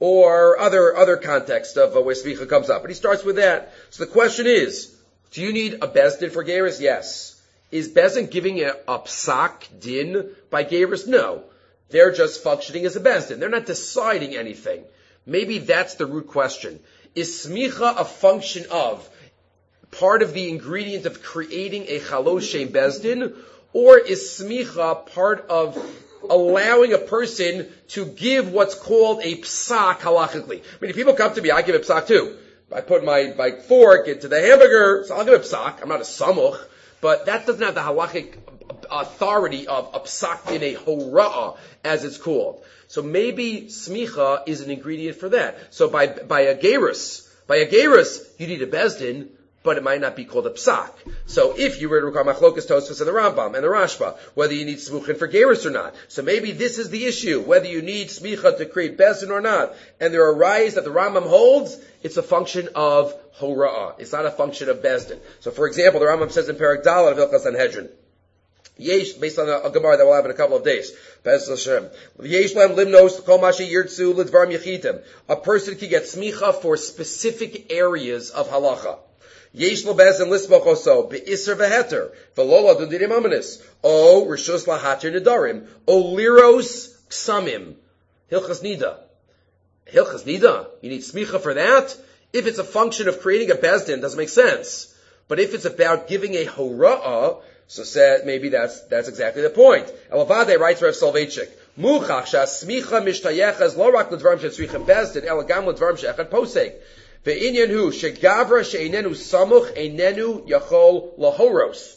Or other context of where smicha comes up. But he starts with that. So the question is, do you need a bezdin for gerus? Yes. Is Bezdin giving a psak din by gerus? No. They're just functioning as a Bezdin. They're not deciding anything. Maybe that's the root question. Is smicha a function of part of the ingredient of creating a chalosh shem Bezdin? Or is smicha part of allowing a person to give what's called a psak halachically? I mean, if people come to me, I give a psak too. I put my fork into the hamburger, so I'll give a psak. I'm not a samuch. But that doesn't have the halachic authority of a psak in a hora'ah, as it's called. So maybe smicha is an ingredient for that. So by a gerus, you need a bezdin, but it might not be called a psak. So if you were to require machlokas Tosfos and the Rambam and the Rashba, whether you need smuchin for gerus or not. So maybe this is the issue, whether you need smicha to create bezdin or not. And there are rayas that the Rambam holds, it's a function of hora'ah. It's not a function of bezdin. So for example, the Rambam says in Perek Dalet of Hilchos Sanhedrin, Yesh, based on a Gemara that we'll have in a couple of days. Yesh lem limnos kol mashi yirtzu lidvarim yechitim. A person can get smicha for specific areas of halacha. Yesh lo bezdin lismoch oso be'isr veheter v'lo ladun dinim amanis o rishus lahatir nedarim o liros ksamim hilchas nida. Hilchas nida. You need smicha for that. If it's a function of creating a bezdin, doesn't make sense. But if it's about giving a hora'ah, so said maybe that's exactly the point. Elavade writes Rav Soloveitchik, Muchach smicha mishtayechas lo rak l'dvarim shetzrichem bezdin ela gam l'dvarim she'echad posek. Ve'inyan hu shegavra she'einenu samuch einenu yachol lahoros.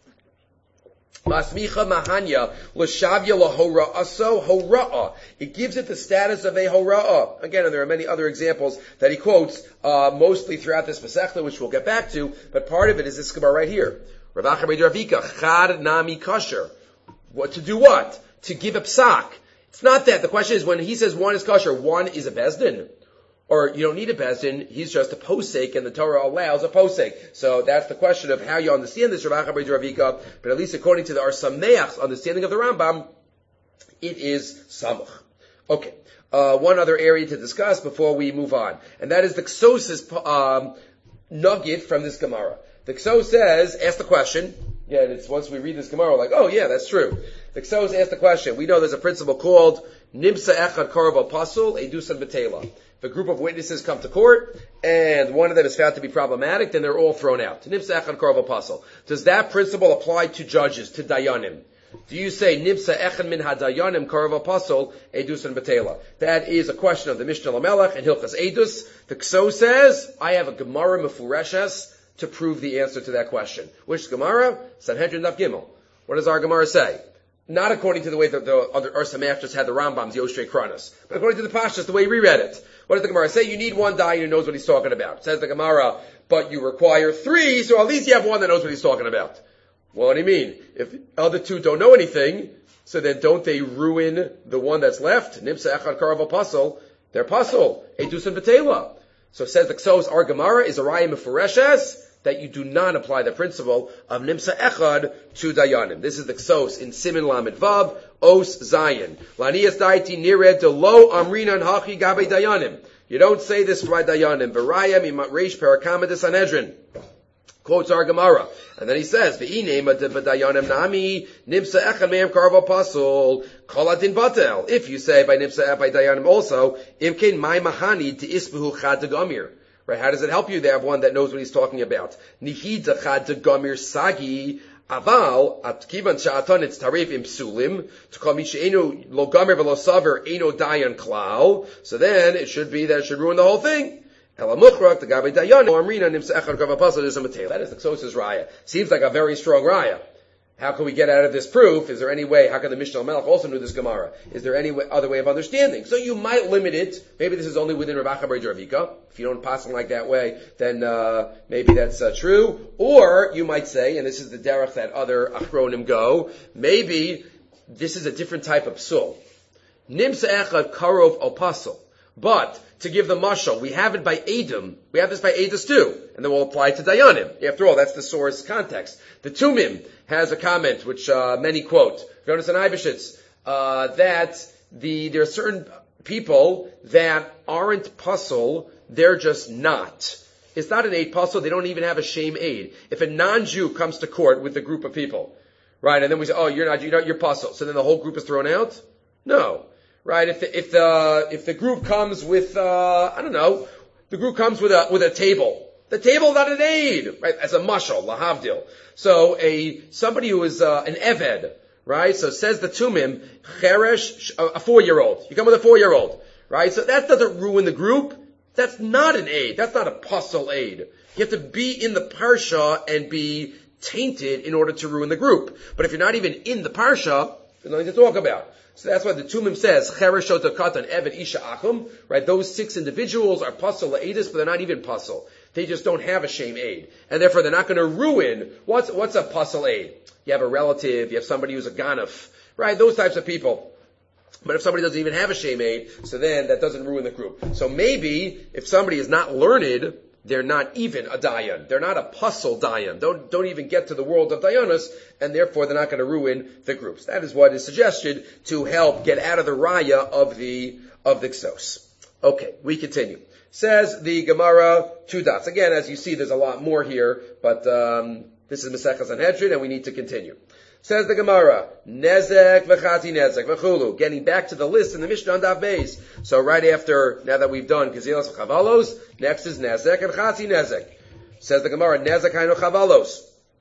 Masmicha mahanya l'shavya lahora'aso hora'ah. It gives it the status of a hora'ah. Again, and there are many other examples that he quotes, mostly throughout this Masechta, which we'll get back to, but part of it is this Gemara right here. Rav Acha ben Ravika, chad nami kosher. What to do what? To give a psak. It's not that. The question is, when he says one is kosher, one is a bezdin. Or you don't need a bezdin, he's just a posek, and the Torah allows a posek. So that's the question of how you understand this, Rav Acha ben Ravika, but at least according to the Ar Sameach's understanding of the Rambam, it is samuch. Okay. One other area to discuss before we move on, and that is the Ksos' nugget from this Gemara. The Ksos says, ask the question. Yeah, and it's once we read this Gemara, we're like, oh yeah, that's true. The Ksos asked the question. We know there's a principle called Nimsa Echad Karav Pasul Edusan Betela. If a group of witnesses come to court and one of them is found to be problematic, then they're all thrown out. Nimsa Echad Karav Pasul. Does that principle apply to judges, to dayanim? Do you say Nimsa Echad Min Hadayanim Karav Pasul Edusan Betela? That is a question of the Mishnah Lamelech and Hilchas Edus. The Ksos says, I have a Gemara Mefureshes to prove the answer to that question. Which Gemara? Sanhedrin Daf Gimel. What does our Gemara say? Not according to the way that the other Ar Sameach just had the Rambam's Yoshtrei Kronos, but according to the Pashtus, the way we read it. What does the Gemara say? You need one dayan who knows what he's talking about. Says the Gemara, but you require three, so at least you have one that knows what he's talking about. Well, what do you mean? If the other two don't know anything, so then don't they ruin the one that's left? Nimsa Echad Karav Pasul, they're Pasul, Edusan Betela. So says the Ksos, our Gemara is a Raya Mefureshes, that you do not apply the principle of Nimsa Echad to Dayanim. This is the Ksos in Siman Lamed Vav, Os Zayin. Lanias Daiti Nired de Lo Amrinan Hachi Gabe Dayanim. You don't say this by Dayanim. Varaya Mimat Reish Parakama de Sanhedrin. quotes our Gemara. And then he says, if you say by Dayanim also, right? How does it help you to have one that knows what he's talking about? Aval at kivan sha'atan it's tarif im psulim to call mi she'enu lo gamer v'lo saver eno dayan klal. So then it should be that it should ruin the whole thing. Ela muchrak the gabe dayan or amrina nim se'echad gav apasal is a matei. That is the Ksosa's raya. Seems like a very strong raya. How can we get out of this proof? Is there any way? How can the Mishnah Melech also knew this Gemara? Is there any other way of understanding? So you might limit it. Maybe this is only within Rav Acha bar Ravika. If you don't pass it like that way, then maybe that's true. Or you might say, and this is the derech that other achronim go, maybe this is a different type of psul. Nimsa echad karov al pasal. But to give the mashal, we have it by Edom. We have this by Edus too, and then we'll apply it to Dayanim. After all, that's the source context. The Tumim has a comment which many quote, Jonas and Eibeshitz, that there are certain people that aren't puzzle, they're just not. It's not an aid puzzle, they don't even have a shame aid. If a non-Jew comes to court with a group of people, right, and then we say, oh, you're puzzle, so then the whole group is thrown out? No. Right? If the group comes with, the group comes with a table. The table not an aid, right? As a mashal, lahavdil. So somebody who is, an eved, right? So says the Tumim, cheresh, a 4-year-old. You come with a 4-year-old, right? So that doesn't ruin the group. That's not an aid. That's not a puzzle aid. You have to be in the parsha and be tainted in order to ruin the group. But if you're not even in the parsha, there's nothing to talk about. So that's why the Tumim says, Cheresh Katan Eved Isha Achum, right? Those 6 individuals are puzzle aidis, but they're not even puzzle. They just don't have a shame aid. And therefore they're not going to ruin, what's a puzzle aid? You have a relative, you have somebody who's a ganaf, right? Those types of people. But if somebody doesn't even have a shame aid, so then that doesn't ruin the group. So maybe, if somebody is not learned, they're not even a dayan. They're not a puzzle dayan. Don't even get to the world of dayanas, and therefore they're not going to ruin the groups. That is what is suggested to help get out of the raya of the Ksos. Okay, we continue. Says the Gemara, 2 dots. Again, as you see, there's a lot more here, but this is Masechah Sanhedrin, and we need to continue. Says the Gemara, Nezek v'chati nezek v'chulu. Getting back to the list in the Mishnah on Daf Beis. So right after, now that we've done Kazilas v'chavalos, next is Nezek and chati nezek. Says the Gemara, Nezek hainu chavalos.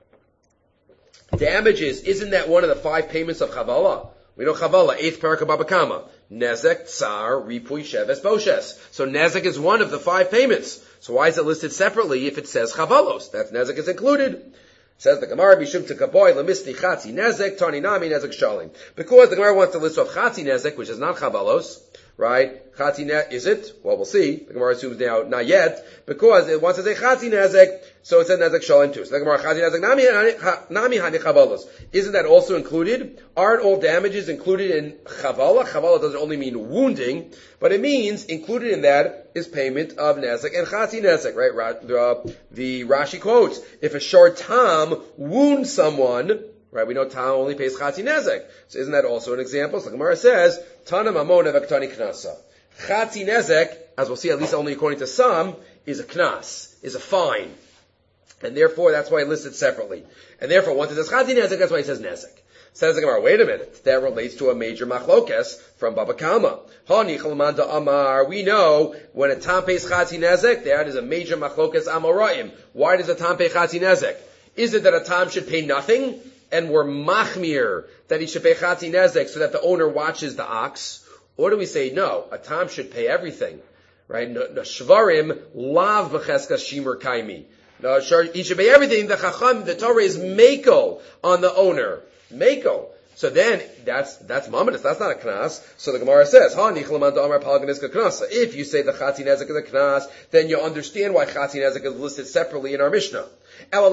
Damages, isn't that one of the 5 payments of chavala? We know chavala, 8th parak of Baba Kama. Nezek, tsar, ripui, sheves, boshes. So Nezek is one of the 5 payments. So why is it listed separately if it says chavalos? That's Nezek is included. Says the Gemara, Bishum Tekaboy, Lamisti Chatzi Nezek, Tani Nami Nezek Shalim. Because the Gemara wants to list off Chatzi Nezek, which is not Chavalos, right? Chatzi Nezek, is it? Well, we'll see. The Gemara assumes now, not yet, because it wants to say Chatzi Nezek, so it said Nezek Shalim too. So the Gemara, Chatzi Nezek, Nami Hani Chavalos. Isn't that also included? Aren't all damages included in Chavala? Chavala doesn't only mean wounding, but it means included in that is payment of Nezek and Chatzi Nezek, right? The Rashi quotes, if a short tam wounds someone, right, we know tam only pays Chatzi Nezek. So isn't that also an example? So the Gemara says, Tana Mamona V'Ktani Knasa. Chatzi Nezek, as we'll see at least only according to some, is a knas, is a fine. And therefore, that's why it listed separately. And therefore, once it says Chatzi Nezek, that's why it says Nezek. Says the Gemara, wait a minute, that relates to a major machlokes from Baba Kama. Amar, we know when a tam pays Chatzi Nezek, that is a major machlokes Amoraim. Why does a tam pay Chatzi Nezek? Is it that a tam should pay nothing? And we're machmir, that he should pay Chatzi Nezek so that the owner watches the ox? Or do we say, no, a tam should pay everything? Right? Shvarim, lav b'cheskas shimur kaimi. No, he should pay everything. The Chacham, the Torah is mako on the owner. Mako. So then, that's mamadus, that's not a knas. So the Gemara says, if you say the Chatzi Nezek is a knas, then you understand why Chatzi Nezek is listed separately in our Mishnah. But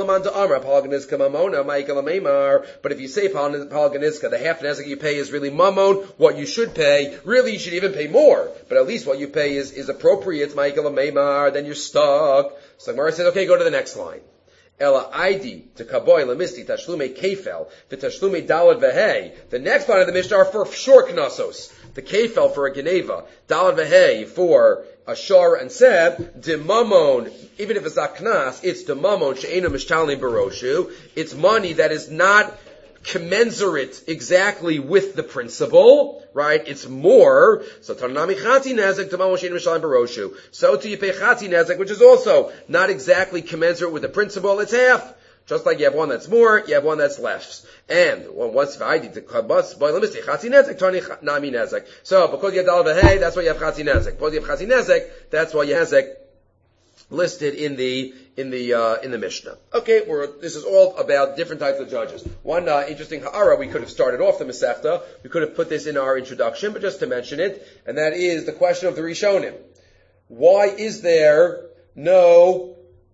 if you say Palganizka, the half Nezek you pay is really mamon, what you should pay, really you should even pay more. But at least what you pay is appropriate, then you're stuck. So the Gemara says, okay, go to the next line. Ela ID to kaboy lamisti tashlume kefel the tashlume dalad vehei. The next line of the Mishnah are for sure knasos. the kefel for a geneva, dalad vehei for a shar and seb, demamon, even if it's aknas, it's demamon she'enu mishtalim baroshu. It's money that is not commensurate exactly with the principal, right? It's more. So Tanami Chati Nezek Tamamo Shein Mishalim Baroshu. So to you pay Chati Nezek, which is also not exactly commensurate with the principal. It's half. Just like you have one that's more, you have one that's less. And once Vaidi to Kabas, boy, let me say Chati Nezek, Tani Nami Nezek. So because you have Dal Vehei, that's why you have Chati Nezek. Because you have Chati Nezek, that's why you have Nezek listed in the Mishnah. Okay, this is all about different types of judges. One interesting ha'ara, we could have started off the Masechta, we could have put this in our introduction, but just to mention it, and that is the question of the Rishonim. Why is there no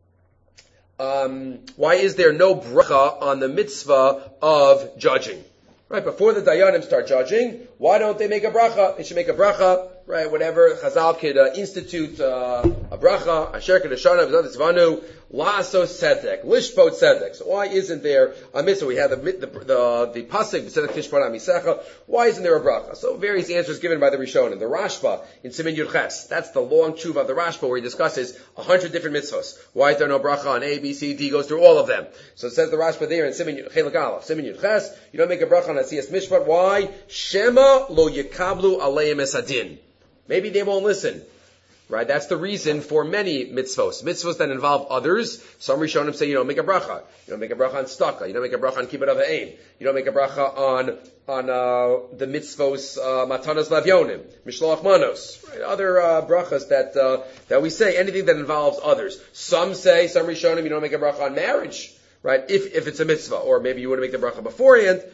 bracha on the mitzvah of judging? Right, before the Dayanim start judging, why don't they make a bracha? They should make a bracha, right, whatever Chazal could institute a bracha, asher kedashana v'zad tzvanu, la'asos tzedek, lishpot tzedek. So why isn't there a mitzvah? We have the pasuk, tzedek tishpon amisecha. Why isn't there a bracha? So various answers given by the Rishonim. The Rashba in Simin Yud Ches, that's the long tshuva of the Rashba where he discusses 100 different mitzvahs. Why is there no bracha on A, B, C, D? Goes through all of them. So it says the Rashba there in Simin Chelik Aleph, Simin Yud Ches, you don't make a bracha on Asiyas Mishpat. Why? Shema lo yekablu aleim esadin. Maybe they won't listen. Right? That's the reason for many mitzvos. Mitzvos that involve others. Some Rishonim say you don't make a bracha. You don't make a bracha on staka. You don't make a bracha on kibbut avayim. You don't make a bracha on the mitzvos matanas lavyonim, mishloach manos. Right? Other brachas that we say, anything that involves others. Some Rishonim, you don't make a bracha on marriage. Right? If it's a mitzvah, or maybe you want to make the bracha beforehand.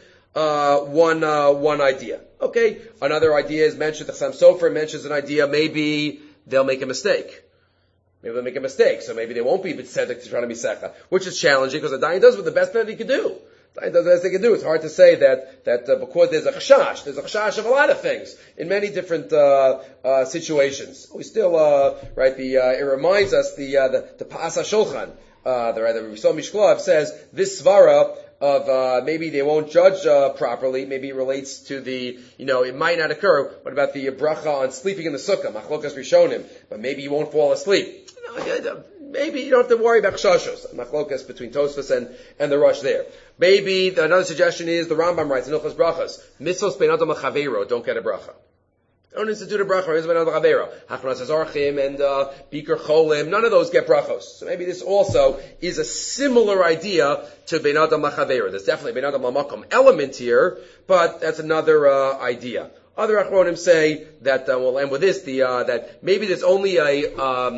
One idea. Okay. Another idea is mentioned. The Chassam Sofer mentions an idea. Maybe they'll make a mistake. So maybe they won't be b'tzedek to try to be secha, which is challenging because the dayan does what the best that he can do. The dayan does the best he can do. It's hard to say that because there's a chashash of a lot of things in many different situations. We still it reminds us the Pa'asa Shulchan. The Rishonim Mishklav says this svara of maybe they won't judge properly. Maybe it relates to it might not occur. What about the bracha on sleeping in the sukkah? Machlokas Rishonim, but maybe you won't fall asleep. Maybe you don't have to worry about chashashos. Machlokas between Tosfos and the Rosh there. Maybe another suggestion is the Rambam writes in Hilchos Brachas, mitzvos bein adam l'chaveiro don't get a bracha. Don't institute a bracha. Hachnas Azarchim and Bikur Cholim, none of those get brachos. So maybe this also is a similar idea to Bein Adam L'Chaveira. There's definitely Bein Adam L'Makom element here, but that's another idea. Other Achronim say that we'll end with this: that maybe there's only a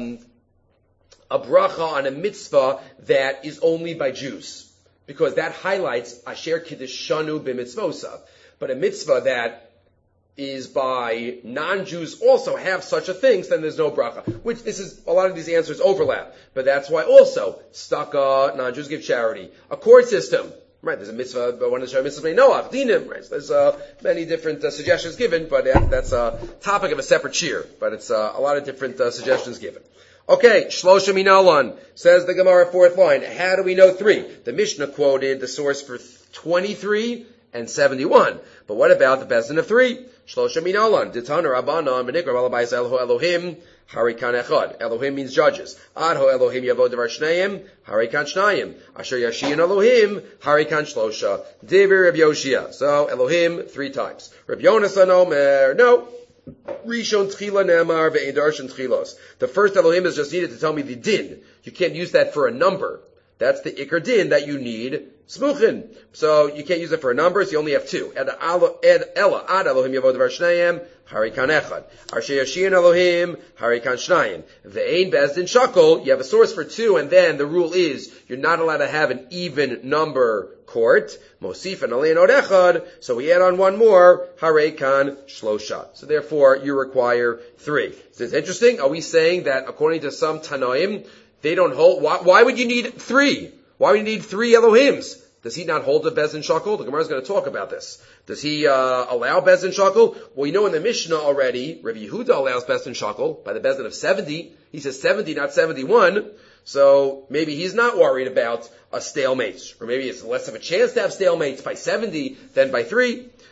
bracha on a mitzvah that is only by Jews, because that highlights Asher Kiddishanu b'mitzvosav. But a mitzvah that is by non-Jews also have such a thing, so then there's no bracha. Which a lot of these answers overlap. But that's why also, staka, non-Jews give charity. A court system, right, there's a mitzvah, but one of the mitzvahs may Noach, dinim, right, so there's many different suggestions given, but that's a topic of a separate shir. But it's a lot of different suggestions given. Okay, Shlosha Minalan, says the Gemara, fourth line. How do we know 3? The Mishnah quoted the source for 23 and 71. But what about the Bezdin of 3? Shlosha Minalan, Ditana Rabbanan, B'nikra Malabayis Elho Elohim, Harikan Echad. Elohim means judges. Adho Elohim Yavo Devar Shneim, Harikan Shnayim. Asher Yashin Elohim, Harikan Shlosha. Devir Reb Yoshia. So Elohim 3 times. Reb Yonasan Omer, no. Rishon Tchila Nemar Ve'in Darshan Tchilos. The first Elohim is just needed to tell me the din. You can't use that for a number. That's the Iker din that you need smuchin. So you can't use it for a number, so you only have 2. Ed Ella Ad Elohim Yavod Var Shnayim Harikan Echad. Arshe Yashin Elohim Harikan Shnayim. Ve'ein Bezdin Shakol. You have a source for 2, and then the rule is you're not allowed to have an even number court. Mosif and Alein Od Echad. So we add on one more. Harikan Shlosha. So therefore you require 3. Is this interesting? Are we saying that according to some Tanoim, they don't hold? Why would you need 3? Why would you need 3 Elohims? Does he not hold the Bezdin Shakol? The Gemara is going to talk about this. Does he allow Bezdin Shakol? Well, you know in the Mishnah already, Rabbi Yehuda allows Bezdin Shakol by the Bezdin of 70. He says 70, not 71. So maybe he's not worried about a stalemate. Or maybe it's less of a chance to have stalemates by 70 than by 3.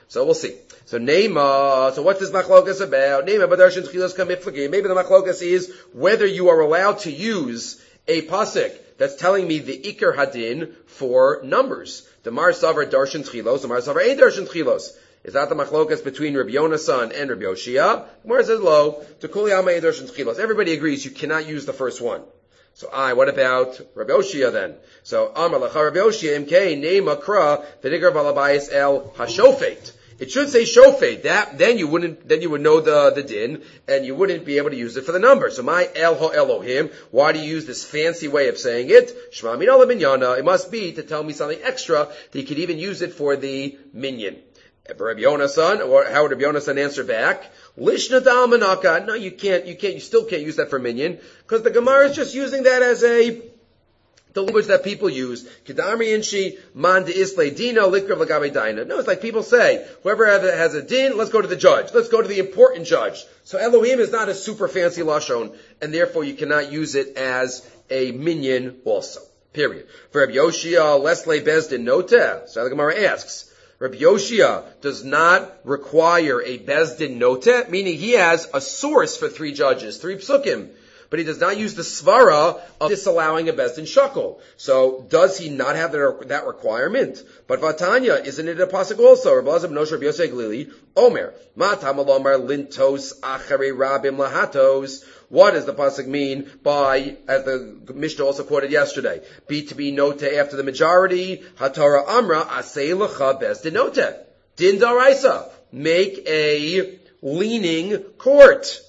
So we'll see. So Neima, so what's this machlokas about? Neima, b'darshan tchilos kamiflagim. Maybe the machlokas is whether you are allowed to use a pasuk that's telling me the ikar hadin for numbers. The Mar Savar darshan tchilos, the Mar Savar ein darshan tchilos. Is that the machlokas between Rabbi Yonasan and Rabbi Yoshia? Gemara says lo. To kuli alma ein darshan tchilos. Everybody agrees you cannot use the first one. So what about Rabbi Yoshia then? So Amar Lacha Rabbi Yoshia imkei neima kra v'nikar valabayis el hashofet. It should say shofet. Then you would know the din, and you wouldn't be able to use it for the number. So my El Ho Elohim, why do you use this fancy way of saying it? Shema min ala minyana. It must be to tell me something extra that you could even use it for the minyan. Rabbi Yonasan, or how would Rabbi Yonasan answer back? Lishna dal manaka. No, you still can't use that for minyan, because the Gemara is just using that as the language that people use. Kedamri inshi man de isle dino likrav lagabe daina. No, it's like people say, whoever has a din, let's go to the judge. Let's go to the important judge. So Elohim is not a super fancy lashon, and therefore you cannot use it as a minyan also. Period. For Rabbi Yoshia, lesle bezdin noteh. So the Gemara asks, Rabbi Yoshia does not require a bezdin noteh, meaning he has a source for 3 judges, 3 psukim. But he does not use the svara of disallowing a bezdin shakel. So does he not have that requirement? But Vatanya, isn't it a pasuk also? Rabbi Elazar ben Rabbi Yosei Glili, Omer, Matam alomar lintos acharei rabim lahatos. What does the pasuk mean by, as the Mishnah also quoted yesterday, to be noteh after the majority, Hatorah Amra, asei lecha bezdin noteh. Din daraisa. Make a leaning court.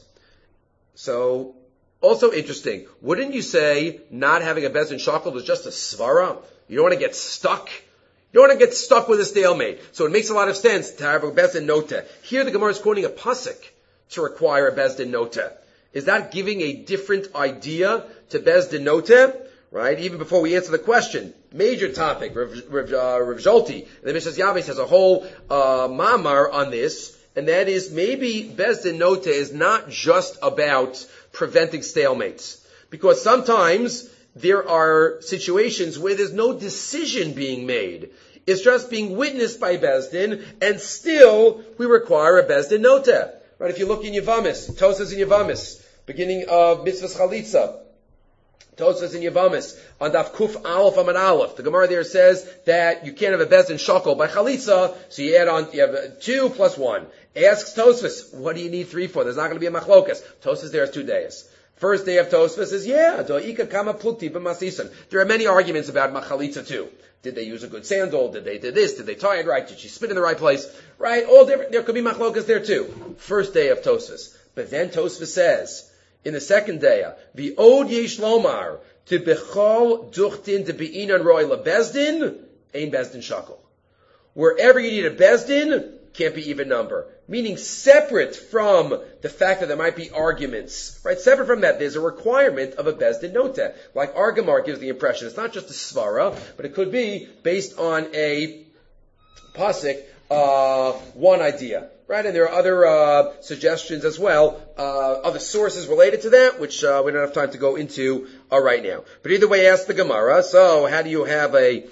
So, also interesting, wouldn't you say not having a bezdin shakel is just a svara? You don't want to get stuck. You don't want to get stuck with a stalemate. So it makes a lot of sense to have a bezdin noteh. Here the Gemara is quoting a pasuk to require a bezdin noteh. Is that giving a different idea to bezdin noteh? Right? Even before we answer the question, major topic, Rav Zolti, the Mishnah Yavis has a whole mamar on this, and that is maybe bezdin noteh is not just about preventing stalemates. Because sometimes there are situations where there's no decision being made. It's just being witnessed by bezdin, and still we require a bezdin noteh. Right? If you look in Yavamis, Tosas in Yavamis, beginning of Mitzvahs Chalitza, Tosas in Yavamis, on Daf Kuf Aleph Amad Aleph. The Gemara there says that you can't have a bezdin shakel by Chalitza, so you have 2 plus 1. Asks Tosfos, what do you need 3 for? There's not going to be a machlokas. Tosfos there is 2 days. First day of Tosfos is, do'ika kama plukti b'masisan. There are many arguments about Chalitza too. Did they use a good sandal? Did they do this? Did they tie it right? Did she spit in the right place? Right? All different. There could be machlokas there too. First day of Tosfos. But then Tosfos says, in the second day, v'od yesh lomar, to bechol duchtin to be'inan roi lebezdin, ein bezdin shakel. Wherever you need a bezdin, can't be even number. Meaning separate from the fact that there might be arguments. Right? Separate from that, there's a requirement of a bezdin noteh. Like our Gemara gives the impression, it's not just a svara, but it could be based on a pasuk, one idea. Right? And there are other suggestions as well, other sources related to that, which we don't have time to go into right now. But either way, ask the Gemara. So how does Rabbi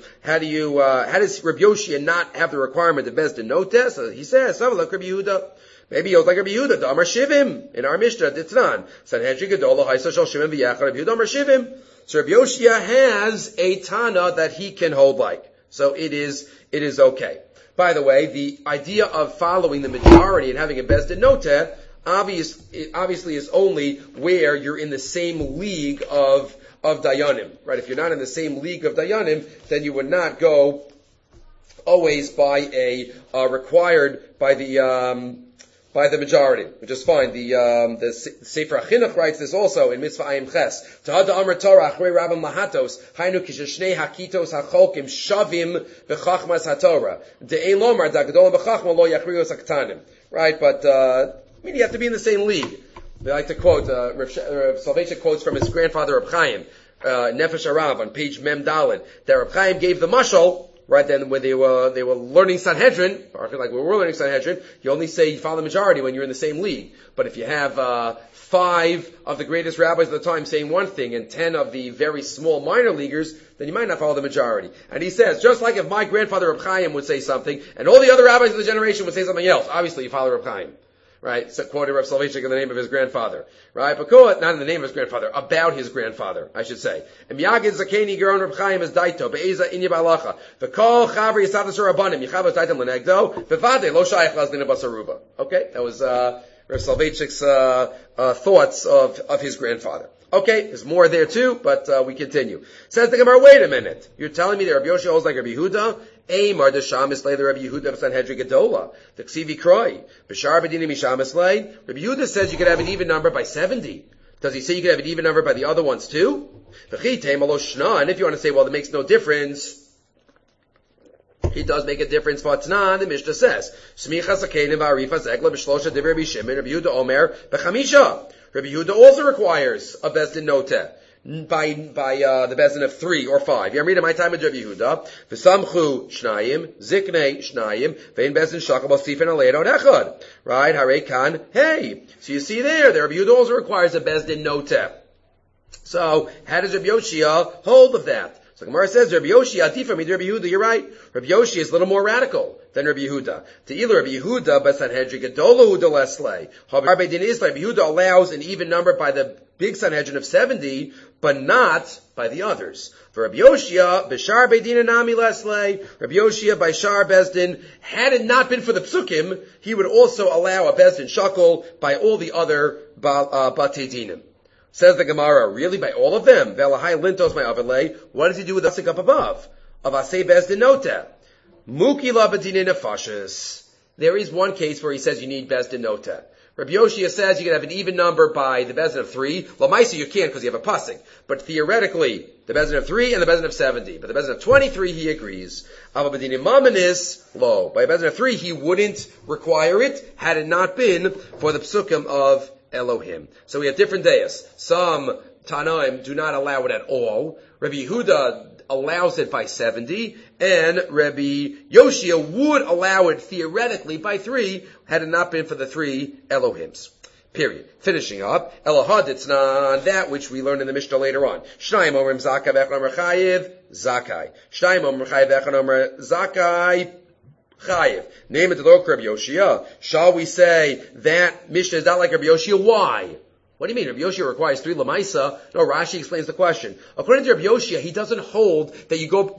Yoshia not have the requirement of bezdin noteh? So he says, like Rabbi Yehuda. Maybe he was like Rabbi Yehuda, Amar Shivim, in our Mishnah, Ditnan. Sanhedrin Gedolah, Haisa Shal Shimon V'Yachar, Rabbi Yehuda Amar Shivim. So Rabbi Yoshia has a Tana that he can hold like. So it is okay. By the way, the idea of following the majority and having a bezdin noteh obviously is only where you're in the same league of dayanim, right? If you're not in the same league of dayanim, then you would not go always by required by the majority, which is fine. The Sefer HaChinuch writes this also in Mitzvah Ayim Ches. Tahada Amar Torah Achrei Rabim Lahatos Hainu Kishnei Hakitos Hacholkim Shavim B'Chachmas HaTorah De'ein Lomar Da'Gedolim B'Chachma Lo Yachrios HaKtanim. Right, but you have to be in the same league. They like to quote Rav Soloveitchik quotes from his grandfather Reb Chaim Nefesh Arav on page Mem Daled that Reb Chaim gave the mashal right? Then when they were learning Sanhedrin, like we were learning Sanhedrin, you only say you follow the majority when you're in the same league. But if you have 5 of the greatest rabbis of the time saying one thing and 10 of the very small minor leaguers, then you might not follow the majority. And he says, just like if my grandfather Reb Chaim would say something and all the other rabbis of the generation would say something else, obviously you follow Reb Chaim. Right? So quoted Rav Soloveitchik in the name of his grandfather. Right? But not in the name of his grandfather, about his grandfather, I should say. And Miyagid Zakeni Geron Reb Chaim is Daito, Be'eza Inya Ba'alacha. V'kol Chavri Yisadas Rabbanim, Yichavas Daitam L'negdo, V'vade Lo Shayach Lazdina Basaruba. Okay? That was, Rav Soloveitchik's, thoughts of his grandfather. Okay, there's more there too, but we continue. Says the Gemara, wait a minute. You're telling me that Rabbi Yoshia holds like Rabbi Yehuda? Eimar Desham Islay the Rabbi Yehuda of Sanhedrin Gedola. The Ksivi Kroi. B'shar B'dini Misham Islay. Rabbi Yehuda says you could have an even number by 70. Does he say you could have an even number by the other ones too? V'chitei malo shna. And if you want to say, well, it makes no difference, he does make a difference. Vatnan, the Mishnah says, Smicha Zakenim Ba'arifa Zegla B'shlosha Divrei Rabbi Shimon, Rabbi Yehuda Omer, B'chamisha. Rabbi Yehuda also requires a Bezdin Noteh by the Bezdin of 3 or 5. You read in my time with Rabbi Yehuda, V'samchu Shnayim, Ziknei Shnayim, Vein Bezdin Shakal Basifin Aleidon Echad. Right? Hare Kan, hey. So you see there, Rabbi Yehuda also requires a Bezdin Noteh. So, how does Rabbi Yoshia hold of that? So Gemara says, Rabbi Yoshia, Atifa mi Rabbi Yehuda, you're right. Rabbi Yoshia is a little more radical than Rabbi Yehuda. Te'ilu Rabbi Yehuda, B'Sanhedrin Gedola Huda Leslei. Rabbi Yehuda allows an even number by the big Sanhedrin of 70, but not by the others. For Rabbi Yoshia, B'Shar Beidin Nami Leslei, Rabbi Yoshia by Shar Bezdin, had it not been for the Psukim, he would also allow a Bezdin Shakel by all the other Batei Dinim. Says the Gemara, really by all of them? Velahai lintos my avalei. What does he do with the pasuk up above? Of asay bezdin noteh. Muki la bedinei nefashis. There is one case where he says you need bezdin noteh. Rabbi Yoshia says you can have an even number by the bezdin of 3. Lamaisa you can't because you have a pasuk. But theoretically, the bezdin of 3 and the bezdin of 70. But the bezdin of 23 he agrees. Ava bedinei mamanis lo. By a bezdin of 3 he wouldn't require it had it not been for the psukim of Elohim. So we have different days. Some Tanaim do not allow it at all. Rabbi Yehuda allows it by 70, and Rabbi Yoshia would allow it theoretically by 3, had it not been for the 3 Elohims. Period. Finishing up, Elahad Itznan, that which we learn in the Mishnah later on. Shnayim Omrim Zakai V'echon Omer Chayiv, Zakai. Shnayim Omrim Chayiv V'echon Omer Zakai, Chayiv. Name it to the Rabbi Yoshia. Shall we say that Mishnah is not like Rabbi Yoshia? Why? What do you mean? Rabbi Yoshia requires 3 lamaisa. No, Rashi explains the question. According to Rabbi Yoshia, he doesn't hold that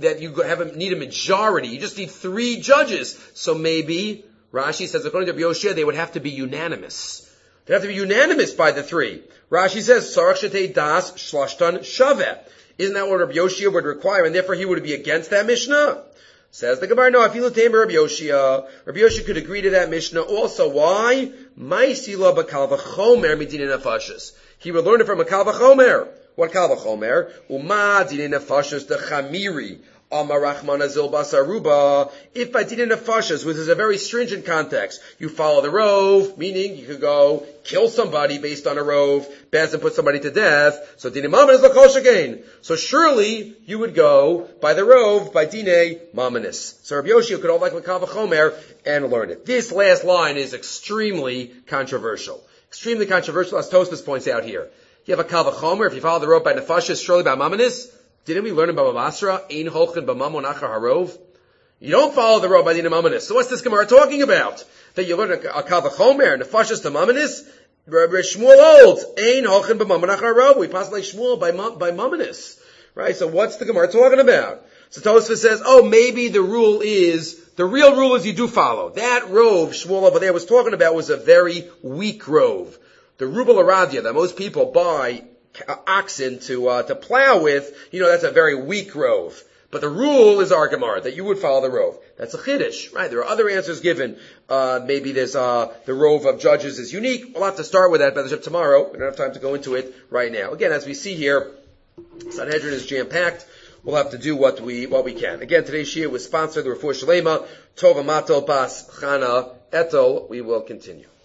you need a majority. You just need 3 judges. So maybe Rashi says, according to Rabbi Yoshia, they would have to be unanimous. They have to be unanimous by the 3. Rashi says, Sarach shetei das shlashtan shaveh. Isn't that what Rabbi Yoshia would require? And therefore he would be against that Mishnah? Says the Gemara, no, afilu teim Rabbi Yoshia. Rabbi Yoshia could agree to that Mishnah also. Why? Ma'isila b'kal v'chomer midinei nefashos. He would learn it from a kal v'chomer. What kal v'chomer? Uma dinei nefashos de chamiri. Amarachman azil basaruba. If by dinei nefashos, which is a very stringent context, you follow the rove, meaning you could go kill somebody based on a rove, Bez and put somebody to death. So dinei mammon is l'kol shekain. So surely you would go by the rove, by dinei mammonis. So Rabbi Yoshia could hold like Kal v'chomer and learn it. This last line is extremely controversial. Extremely controversial, as Tosfos points out here. You have a Kal v'chomer, if you follow the rove by nefashos, surely by mammonis. Didn't we learn in Baba Basra? Ein holchen b'mamon achar harov. You don't follow the road by the mammonis. So what's this Gemara talking about? That you learn a kal v'chomer, nefashos to mammonis? Rabbi Shmuel holds ein holchen b'mamon achar harov. We pass like Shmuel by mammonis, right? So what's the Gemara talking about? So Tosfos says, oh, maybe the real rule is you do follow. That rove Shmuel over there was talking about was a very weak rove. The Rubel Aradia that most people buy oxen to plow with, that's a very weak rove. But the rule is our Gemara, that you would follow the rove. That's a chiddush, right? There are other answers given. Maybe there's, the rove of judges is unique. We'll have to start with that by the ship tomorrow. We don't have time to go into it right now. Again, as we see here, Sanhedrin is jam-packed. We'll have to do what we can. Again, today's Shia was sponsored, the Refuah Shalema, Tova Mato Bas Chana Etel. We will continue.